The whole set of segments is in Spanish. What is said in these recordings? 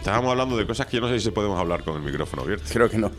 Estábamos hablando de cosas que yo no sé si podemos hablar con el micrófono abierto. Creo que no.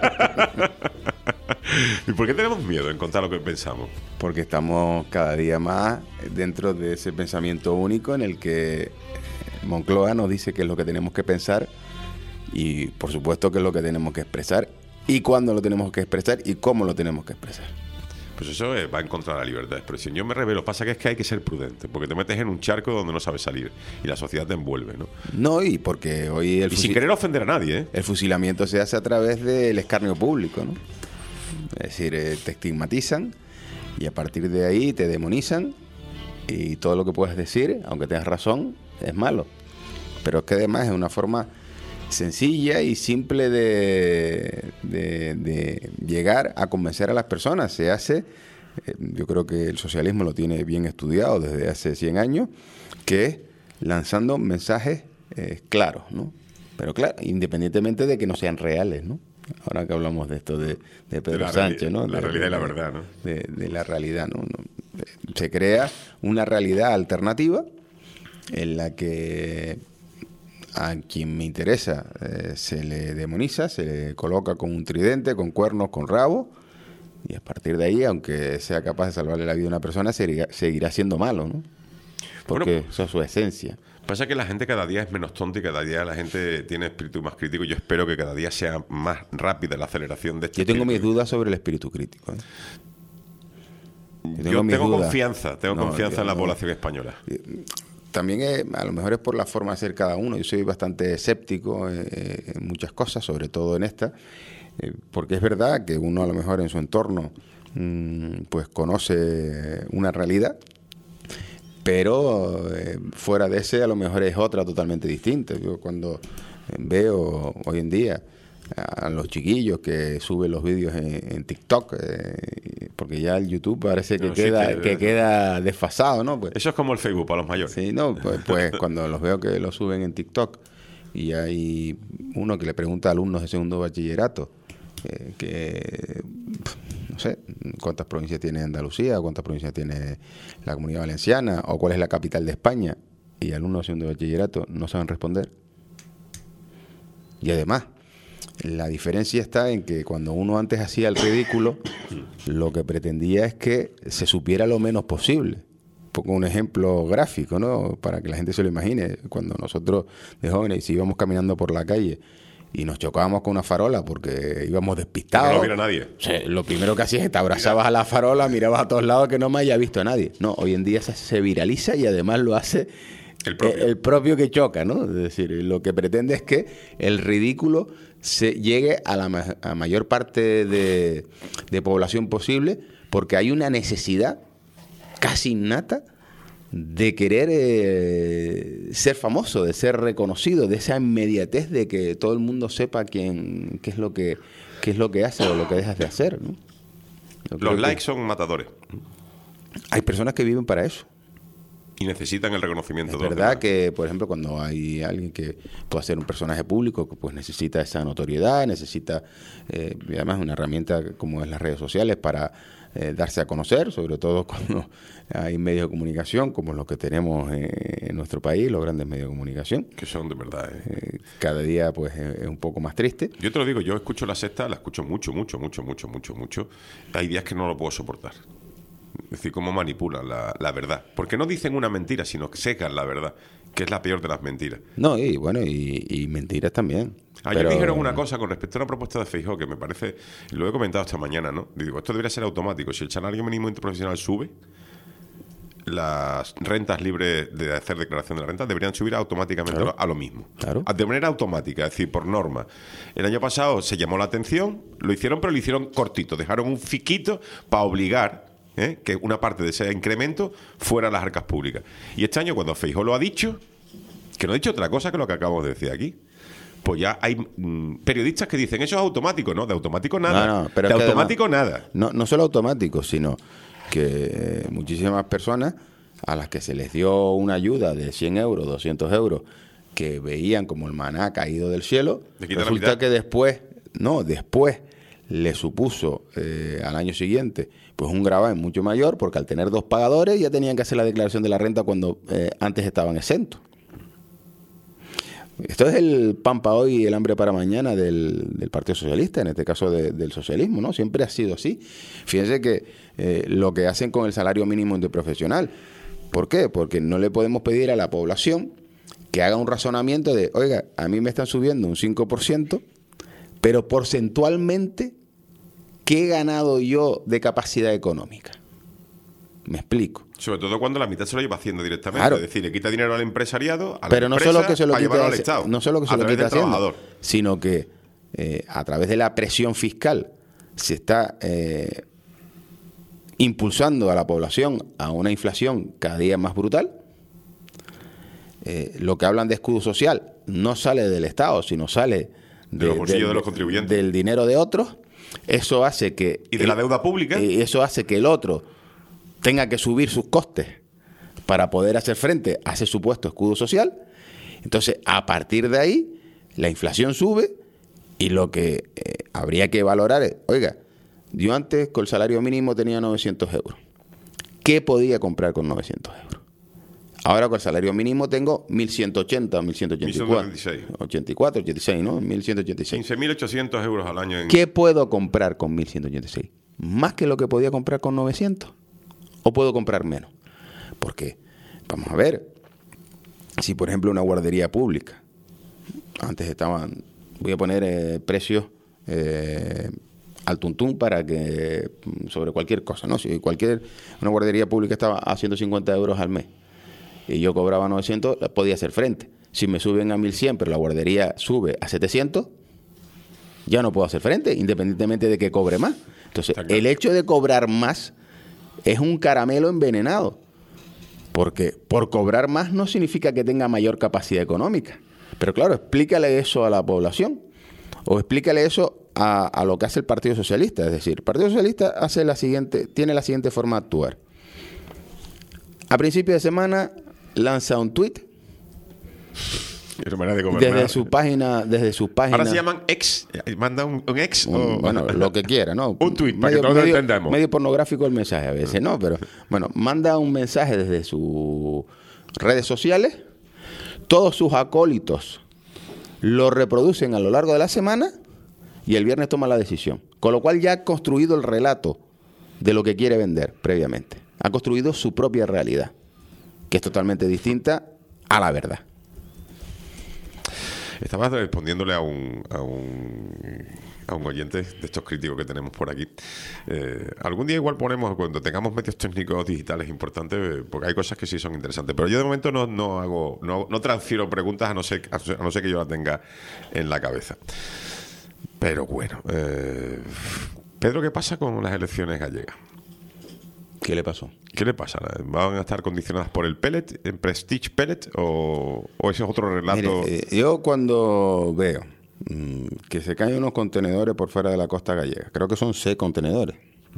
¿Y por qué tenemos miedo en contar lo que pensamos? Porque estamos cada día más dentro de ese pensamiento único en el que Moncloa nos dice qué es lo que tenemos que pensar y, por supuesto, qué es lo que tenemos que expresar y cuándo lo tenemos que expresar y cómo lo tenemos que expresar. Pues eso va en contra de la libertad de expresión. Yo me revelo. Pasa que es que hay que ser prudente, porque te metes en un charco donde no sabes salir y la sociedad te envuelve, ¿no? No, y porque hoy y sin querer ofender a nadie, ¿eh? El fusilamiento se hace a través del escarnio público, ¿no? Es decir, te estigmatizan y a partir de ahí te demonizan y todo lo que puedes decir, aunque tengas razón, es malo. Pero es que además es una forma sencilla y simple de llegar a convencer a las personas. Se hace, yo creo que el socialismo lo tiene bien estudiado desde hace 100 años, que es lanzando mensajes claros, ¿no? Pero claro, independientemente de que no sean reales, ¿no? Ahora que hablamos de esto de Pedro Sánchez, ¿no? La realidad y la verdad, ¿no? De la realidad, ¿no? Se crea una realidad alternativa en la que a quien me interesa se le demoniza, se le coloca con un tridente, con cuernos, con rabo, y a partir de ahí, aunque sea capaz de salvarle la vida a una persona, seguirá siendo malo, ¿no? Porque bueno, eso es su esencia. Pasa que la gente cada día es menos tonta y cada día la gente tiene espíritu más crítico. Yo espero que cada día sea más rápida la aceleración de este. Yo tengo mis dudas sobre el espíritu crítico, ¿eh? Yo tengo confianza en la población española. También a lo mejor es por la forma de ser cada uno. Yo soy bastante escéptico en muchas cosas, sobre todo en esta, porque es verdad que uno a lo mejor en su entorno pues conoce una realidad, pero fuera de ese a lo mejor es otra totalmente distinta. Yo cuando veo hoy en día a los chiquillos que suben los vídeos en TikTok, porque ya el YouTube parece que queda desfasado, ¿no? Pues, eso es como el Facebook para los mayores. Sí, no, pues cuando los veo que lo suben en TikTok y hay uno que le pregunta a alumnos de segundo bachillerato que no sé cuántas provincias tiene Andalucía, cuántas provincias tiene la Comunidad Valenciana o cuál es la capital de España, y alumnos de segundo bachillerato no saben responder. Y además la diferencia está en que cuando uno antes hacía el ridículo, lo que pretendía es que se supiera lo menos posible. Pongo un ejemplo gráfico, ¿no? Para que la gente se lo imagine. Cuando nosotros de jóvenes íbamos caminando por la calle y nos chocábamos con una farola porque íbamos despistados. Que no lo viera nadie. O sea, lo primero que hacías es que te abrazabas a la farola, mirabas a todos lados que no me haya visto a nadie. No, hoy en día se viraliza y además lo hace el propio que choca, ¿no? Es decir, lo que pretende es que el ridículo se llegue a la mayor parte de población posible, porque hay una necesidad casi innata de querer ser famoso, de ser reconocido, de esa inmediatez de que todo el mundo sepa qué es lo que hace o lo que dejas de hacer, ¿no? Los likes son matadores. Hay personas que viven para eso. Y necesitan el reconocimiento. Es verdad que, por ejemplo, cuando hay alguien que puede ser un personaje público, pues necesita esa notoriedad, necesita, y además una herramienta como es las redes sociales para darse a conocer, sobre todo cuando hay medios de comunicación como los que tenemos en nuestro país, los grandes medios de comunicación. Que son de verdad. Cada día pues es un poco más triste. Yo te lo digo, yo escucho La Sexta, la escucho mucho. Hay días que no lo puedo soportar. Es decir, cómo manipulan la verdad. Porque no dicen una mentira, sino que secan la verdad, que es la peor de las mentiras. No, y bueno, y mentiras también. Ayer me dijeron una cosa con respecto a una propuesta de Feijóo que me parece, lo he comentado esta mañana, ¿no? Digo, esto debería ser automático. Si el salario mínimo interprofesional sube, las rentas libres de hacer declaración de la renta deberían subir automáticamente a lo mismo. Claro. De manera automática, es decir, por norma. El año pasado se llamó la atención, lo hicieron, pero lo hicieron cortito. Dejaron un fiquito para obligar que una parte de ese incremento fuera a las arcas públicas. Y este año, cuando Feijóo lo ha dicho, que no ha dicho otra cosa que lo que acabamos de decir aquí, pues ya hay periodistas que dicen, eso es automático. No, de automático nada. Pero de automático además, nada. No solo automático, sino que muchísimas personas a las que se les dio una ayuda de 100 euros, 200 euros, que veían como el maná caído del cielo, resulta que después le supuso al año siguiente pues un gravamen mucho mayor, porque al tener dos pagadores ya tenían que hacer la declaración de la renta cuando antes estaban exentos. Esto es el pan para hoy y el hambre para mañana del Partido Socialista, en este caso del socialismo, ¿no? Siempre ha sido así. Fíjense que lo que hacen con el salario mínimo interprofesional. ¿Por qué? Porque no le podemos pedir a la población que haga un razonamiento de, oiga, a mí me están subiendo un 5%, pero porcentualmente, ¿qué he ganado yo de capacidad económica? Me explico. Sobre todo cuando la mitad se lo lleva haciendo directamente. Claro. Es decir, le quita dinero al empresariado, a la Pero no empresa, solo que se lo para quite llevarlo al Estado, no solo que se a lo través quite del haciendo, trabajador. sino que a través de la presión fiscal se está impulsando a la población a una inflación cada día más brutal. Lo que hablan de escudo social no sale del Estado, sino sale de los bolsillos de los contribuyentes, del dinero de otros. Eso hace que... Y de la deuda pública. Eso hace que el otro tenga que subir sus costes para poder hacer frente a ese supuesto escudo social. Entonces, a partir de ahí, la inflación sube y lo que habría que valorar es, oiga, yo antes con el salario mínimo tenía 900 euros. ¿Qué podía comprar con 900 euros? Ahora con el salario mínimo tengo 1.180 o 1.184. 84, 86, ¿no? 1.186. 15.800 euros al año. ¿Qué puedo comprar con 1.186? ¿Más que lo que podía comprar con 900? ¿O puedo comprar menos? Porque, vamos a ver, si por ejemplo una guardería pública, antes estaban, voy a poner precios al tuntún para que, sobre cualquier cosa, ¿no? Si una guardería pública estaba a 150 euros al mes y yo cobraba 900, podía hacer frente. Si me suben a 1.100, pero la guardería sube a 700, ya no puedo hacer frente, independientemente de que cobre más. Entonces, el hecho de cobrar más es un caramelo envenenado, porque por cobrar más no significa que tenga mayor capacidad económica. Pero claro, explícale eso a la población, o explícale eso a lo que hace el Partido Socialista. Es decir, el Partido Socialista tiene la siguiente forma de actuar. A principio de semana lanza un tuit desde sus páginas. Ahora se llaman ex. Manda un ex. Bueno, lo que quiera, ¿no? Un tuit, para que todos lo entendamos. Medio pornográfico el mensaje a veces, ¿no? Pero bueno, manda un mensaje desde sus redes sociales. Todos sus acólitos lo reproducen a lo largo de la semana y el viernes toma la decisión. Con lo cual ya ha construido el relato de lo que quiere vender previamente. Ha construido su propia realidad, que es totalmente distinta a la verdad. Estaba respondiéndole a un oyente de estos críticos que tenemos por aquí. Algún día igual ponemos, cuando tengamos medios técnicos digitales importantes, porque hay cosas que sí son interesantes. Pero yo de momento no transfiero preguntas a no ser que yo las tenga en la cabeza. Pero bueno, Pedro, ¿qué pasa con las elecciones gallegas? ¿Qué le pasó? ¿Qué le pasa? ¿Van a estar condicionadas por el pellet, el Prestige pellet, o ese es otro relato? Mire, yo cuando veo que se caen unos contenedores por fuera de la costa gallega, creo que son 6 contenedores,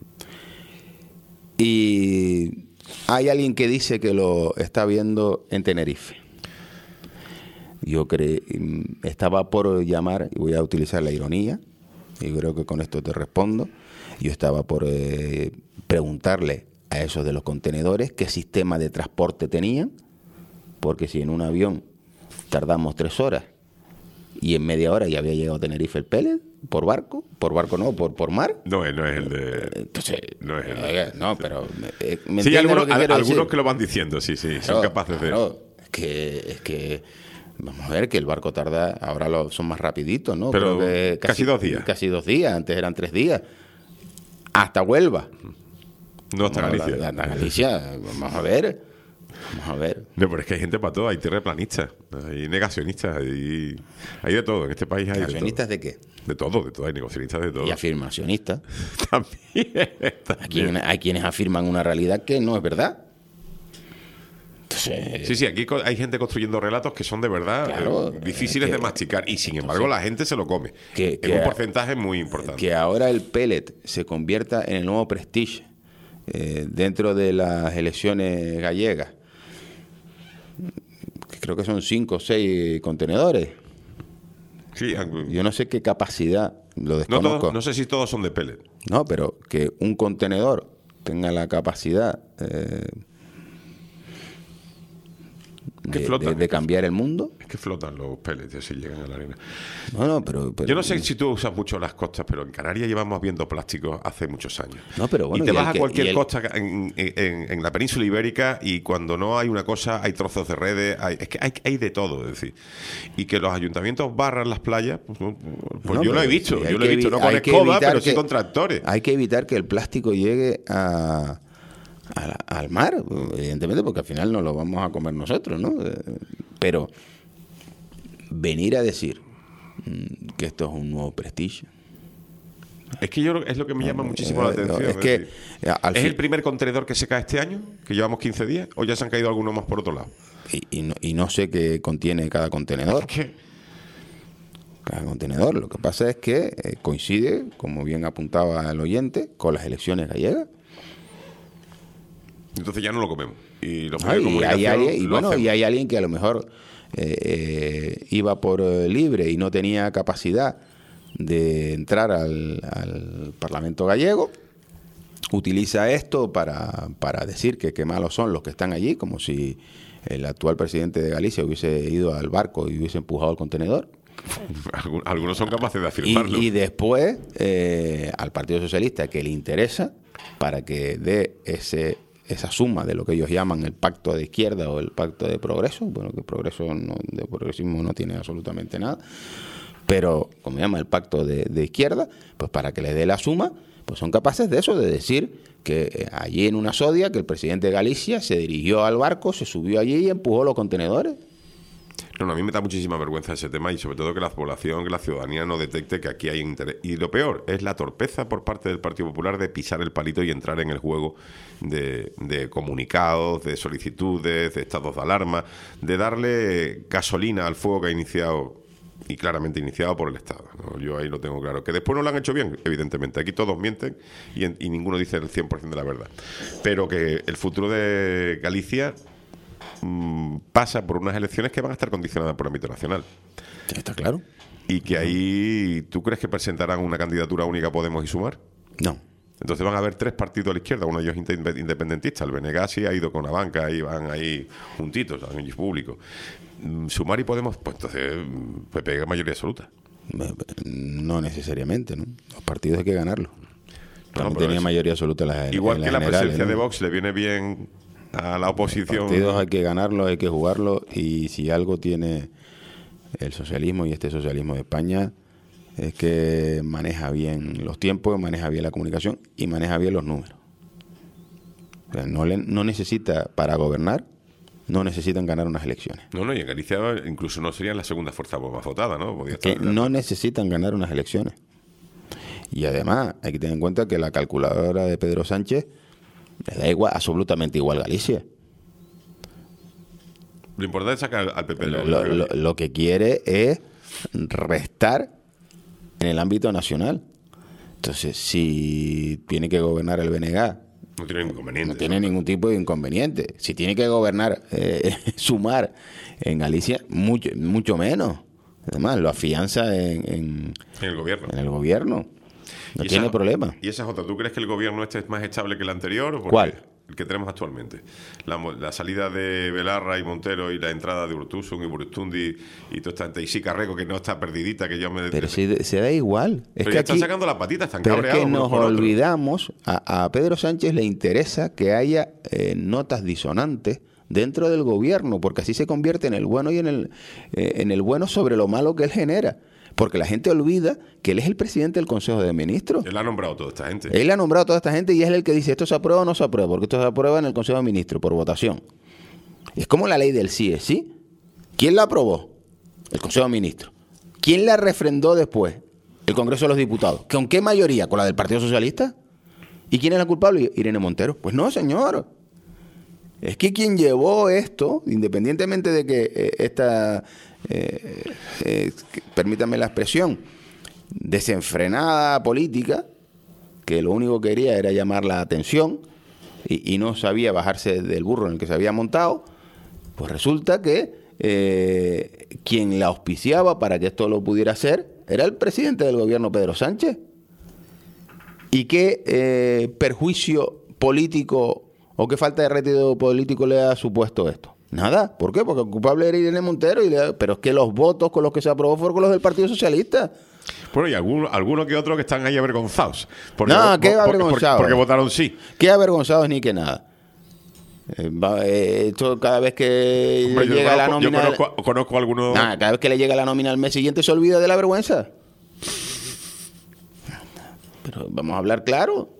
y hay alguien que dice que lo está viendo en Tenerife. Yo estaba por llamar, y voy a utilizar la ironía, y creo que con esto te respondo. Yo estaba por preguntarle a esos de los contenedores qué sistema de transporte tenían, porque si en un avión tardamos 3 horas y en media hora ya había llegado a Tenerife el pellet, por barco no, por mar. No es el de... Entonces, no es el de... No, pero... sí, algunos que lo van diciendo, sí, claro, son capaces de... Es que vamos a ver que el barco tarda, ahora son más rapiditos, ¿no? Pero creo que casi 2 días. Casi 2 días, antes eran 3 días. Hasta Huelva. No hasta Galicia. Hasta Galicia, vamos a ver. No, pero es que hay gente para todo, hay terraplanistas, hay negacionistas, hay de todo. En este país hay ¿Negacionistas de qué? De todo, hay negacionistas de todo. Y afirmacionistas. También. Hay quienes afirman una realidad que no es verdad. Entonces, sí, aquí hay gente construyendo relatos que son de verdad claro, difíciles de masticar y sin embargo la gente se lo come. Es un porcentaje muy importante. Que ahora el pellet se convierta en el nuevo Prestige dentro de las elecciones gallegas. Creo que son 5 o 6 contenedores. Sí, yo no sé qué capacidad, lo desconozco. No sé si todos son de pellet. No, pero que un contenedor tenga la capacidad Que flotan. de cambiar el mundo. Es que flotan los pellets si llegan a la arena. No, pero yo no sé si tú usas mucho las costas, pero en Canarias llevamos viendo plásticos hace muchos años. No, pero bueno, y te vas a cualquier costa en la península ibérica y cuando no hay una cosa, hay trozos de redes, es que hay de todo, es decir. Y que los ayuntamientos barran las playas, pues no, yo lo he visto. Sí, yo lo he visto, no con escoba, pero sí con tractores. Hay que evitar que el plástico llegue al mar, evidentemente, porque al final no lo vamos a comer nosotros, ¿no? Pero venir a decir que esto es un nuevo Prestige. Es que es lo que me llama muchísimo la atención. ¿Es el primer contenedor que se cae este año? ¿Que llevamos 15 días? ¿O ya se han caído algunos más por otro lado? Y no sé qué contiene cada contenedor. ¿Qué? Cada contenedor. Lo que pasa es que coincide, como bien apuntaba el oyente, con las elecciones gallegas. Entonces ya no lo comemos. Y hay alguien que a lo mejor iba por libre y no tenía capacidad de entrar al Parlamento gallego, utiliza esto para decir que qué malos son los que están allí, como si el actual presidente de Galicia hubiese ido al barco y hubiese empujado el contenedor. Algunos son capaces de afirmarlo. Y después al Partido Socialista, que le interesa, para que dé esa suma de lo que ellos llaman el pacto de izquierda o el pacto de progreso, bueno, que de progresismo no tiene absolutamente nada, pero como llama el pacto de izquierda, pues para que les dé la suma, pues son capaces de eso, de decir que allí en una sodia, que el presidente de Galicia se dirigió al barco, se subió allí y empujó los contenedores. No, a mí me da muchísima vergüenza ese tema y sobre todo que la población, que la ciudadanía no detecte que aquí hay interés. Y lo peor es la torpeza por parte del Partido Popular de pisar el palito y entrar en el juego de comunicados, de solicitudes, de estados de alarma, de darle gasolina al fuego que ha iniciado y claramente iniciado por el Estado, ¿no? Yo ahí lo tengo claro. Que después no lo han hecho bien, evidentemente. Aquí todos mienten y ninguno dice el 100% de la verdad. Pero que el futuro de Galicia pasa por unas elecciones que van a estar condicionadas por el ámbito nacional. Está claro. Y que ahí, ¿tú crees que presentarán una candidatura única Podemos y Sumar? No. Entonces van a haber 3 partidos a la izquierda, uno de ellos independentista. El BNG sí ha ido con la banca y van ahí juntitos, en el público. Sumar y Podemos, pues entonces PP mayoría absoluta. No necesariamente, ¿no? Los partidos hay que ganarlos. No tenía mayoría absoluta en las igual que la presencia, ¿no?, de Vox le viene bien a la oposición. Los partidos hay que ganarlos, hay que jugarlos, y si algo tiene el socialismo y este socialismo de España es que maneja bien los tiempos, maneja bien la comunicación y maneja bien los números. O sea, no necesita, para gobernar, no necesitan ganar unas elecciones. No, y en Galicia incluso no serían la segunda fuerza más votada, ¿no? No necesitan ganar unas elecciones. Y además hay que tener en cuenta que la calculadora de Pedro Sánchez le da igual, absolutamente igual Galicia. Lo importante es sacar al PP. Lo que quiere es restar en el ámbito nacional. Entonces, si tiene que gobernar el BNG, no tiene inconveniente. No tiene ningún tipo de inconveniente. Si tiene que gobernar, Sumar en Galicia, mucho menos. Además, lo afianza en el gobierno. En el gobierno. No tiene problema. ¿Y esa es otra? ¿Tú crees que el gobierno este es más estable que el anterior? ¿Cuál? El que tenemos actualmente. La salida de Belarra y Montero y la entrada de Urtasun y Burustundi y toda esta gente. Y sí, Carreco, que no está perdidita, que yo me... Pero si se da igual. Pero ya están sacando las patitas, están pero cabreados. Es que nos olvidamos, a Pedro Sánchez le interesa que haya notas disonantes dentro del gobierno, porque así se convierte en el bueno y en el bueno sobre lo malo que él genera. Porque la gente olvida que él es el presidente del Consejo de Ministros. Él ha nombrado a toda esta gente. Él ha nombrado a toda esta gente y es el que dice esto se aprueba o no se aprueba, porque esto se aprueba en el Consejo de Ministros por votación. Es como la ley del sí es sí. ¿Quién la aprobó? El Consejo de Ministros. ¿Quién la refrendó después? El Congreso de los Diputados. ¿Con qué mayoría? ¿Con la del Partido Socialista? ¿Y quién es la culpable? Irene Montero. Pues no, señor. Es que quien llevó esto, independientemente de que permítame la expresión, desenfrenada política, que lo único que quería era llamar la atención y no sabía bajarse del burro en el que se había montado, pues resulta que quien la auspiciaba para que esto lo pudiera hacer era el presidente del gobierno, Pedro Sánchez. ¿Y qué perjuicio político o qué falta de rédito político le ha supuesto esto? Nada. ¿Por qué? Porque el culpable era Irene Montero. Pero es que los votos con los que se aprobó fueron con los del Partido Socialista. Bueno, y algunos que otros que están ahí avergonzados. No, ¿qué avergonzados? Porque votaron sí. ¿Qué avergonzados ni que nada? Esto cada vez que Hombre, le llega la nómina... Yo conozco algunos... Cada vez que le llega la nómina al mes siguiente se olvida de la vergüenza. Pero vamos a hablar claro.